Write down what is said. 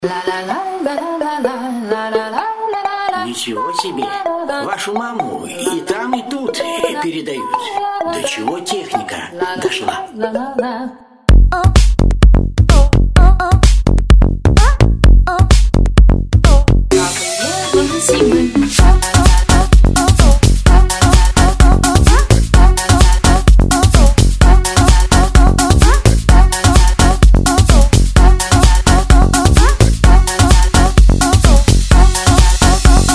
Ничего себе! Вашу маму и там, и тут передают. До чего техника дошла? Зимы